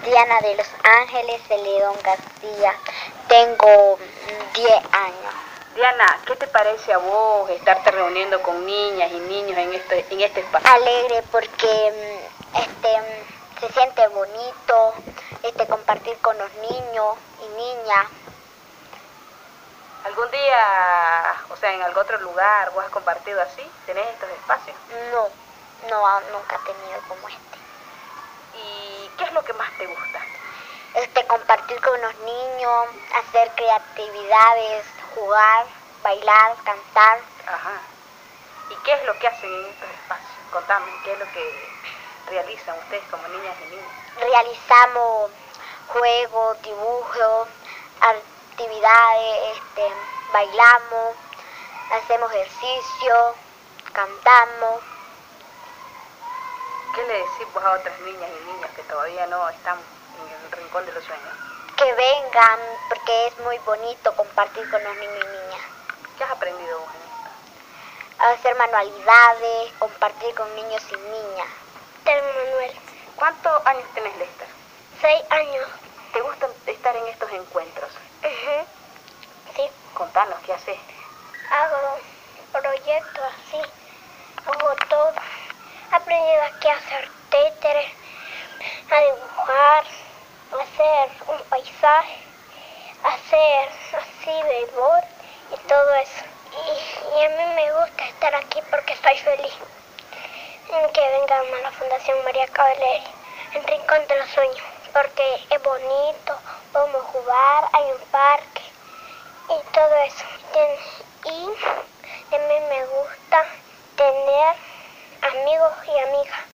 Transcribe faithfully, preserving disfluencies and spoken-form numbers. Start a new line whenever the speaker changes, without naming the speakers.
Diana de los Ángeles Celedón García, tengo diez años.
Diana, ¿qué te parece a vos estarte reuniendo con niñas y niños en este, en este espacio?
Alegre porque este, se siente bonito este, compartir con los niños y niñas.
¿Algún día, o sea, en algún otro lugar vos has compartido así? ¿Tenés estos espacios?
No, no, nunca he tenido como este.
¿Y qué es lo que más te gusta?
Este, compartir con los niños, hacer creatividades, jugar, bailar, cantar.
Ajá. ¿Y qué es lo que hacen en estos espacios? Contame, ¿qué es lo que realizan ustedes como niñas y niños?
Realizamos juegos, dibujos, actividades, este, bailamos, hacemos ejercicio, cantamos.
¿Qué le decís vos a otras niñas y niños que todavía no están en el rincón de los sueños?
Que vengan, porque es muy bonito compartir con los niños y niñas.
¿Qué has aprendido vos en esto?
Hacer manualidades, compartir con niños y niñas.
Manuel.
¿Cuántos años tenés, Lester?
Seis años.
¿Te gusta estar en estos encuentros?
Uh-huh. Sí.
Contanos, ¿qué haces?
Hago proyectos así, hago todo. He aprendido aquí a hacer títeres, a dibujar, a hacer un paisaje, a hacer así béisbol y todo eso. Y, y a mí me gusta estar aquí porque estoy feliz. En que vengan a la Fundación María Cavalleri, el Rincón de los Sueños, porque es bonito, podemos jugar, hay un parque y todo eso. Y a mí me gusta tener amigos y amigas.